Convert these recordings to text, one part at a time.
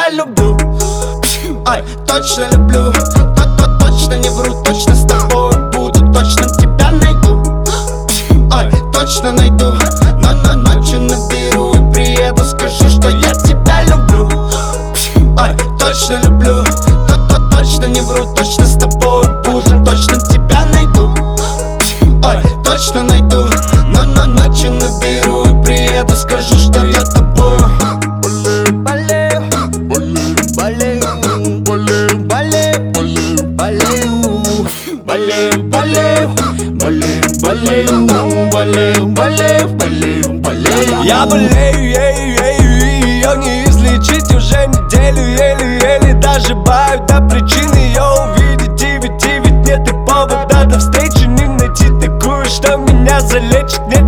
тебя люблю. Ай, точно люблю. Точно не вру, точно с тобой буду. Точно тебя найду. Ай, точно найду. Но ночью наберу и приеду. Скажу, что я тебя люблю. Ай, точно люблю. Точно не вру, точно с тобой буду. Точно тебя найду. Ай, точно найду. Но ночью наберу и приеду. Скажу, что я тобой болею, болею, болею, болею, болею, болею, болею, болею, болею, болею, болею, болею. Я болею, ее не излечить уже неделю. Еле-еле доживаю до причины ее увидеть. И ведь нет и повода до встречи не найти такую, что меня залечит. Нет.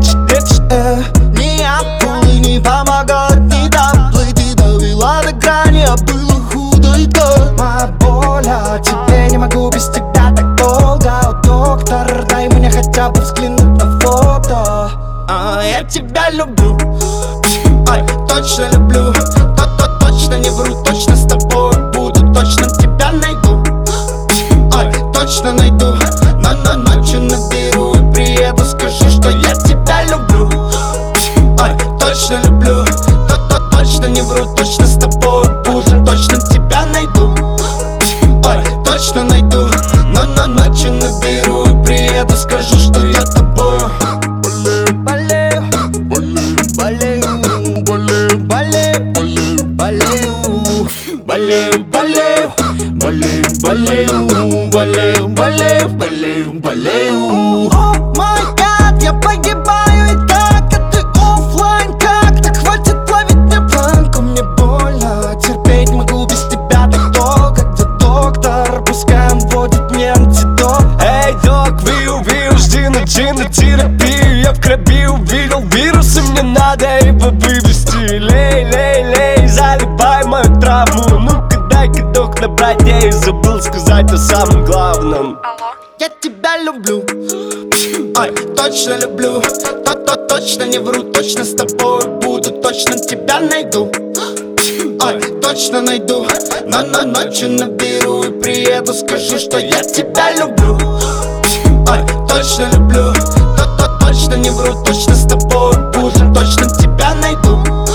Не акулы не помогают, не доплыть. Ты довела до грани, а было худо и то. Моя боль, а тебе не могу без тебя так долго. О, доктор, дай мне хотя бы взглянуть на фото. Я тебя люблю. Ай, точно люблю. Точно не вру, точно с тобой буду. Точно тебя найду. Ай, точно найду. Но ночью наберу и приеду. Скажу, что я тебя люблю. Ай, точно люблю. Точно не вру, точно с тобой буду. Точно тебя найду. Ай, точно найду. Но ночью наберу и приеду. Скажу, что я тобой болею, болею, болею, болею, болею, болею, болею, болею, болею, болею, болею, болею. О май гад, я погибаю и так, а ты оффлайн как? Так хватит ловить мне планку, мне больно. Терпеть могу без тебя так долго. Где доктор? Пускай он вводит мне антидот. Эй, док, вил, жди на терапию. Я в крови увидел вирусы, мне надо его вывести. Лей, заливай мою травму. Ну-ка дай-ка, док, набрать. Я и забыл сказать о самом главном. Я тебя люблю. Ай, точно люблю. Точно не вру, точно с тобой буду. Точно тебя найду. Ай, точно найду. Но ночью наберу и приеду. Скажу, что я тебя люблю. Ай, точно люблю. Точно не вру, точно с тобой буду. Точно тебя найду.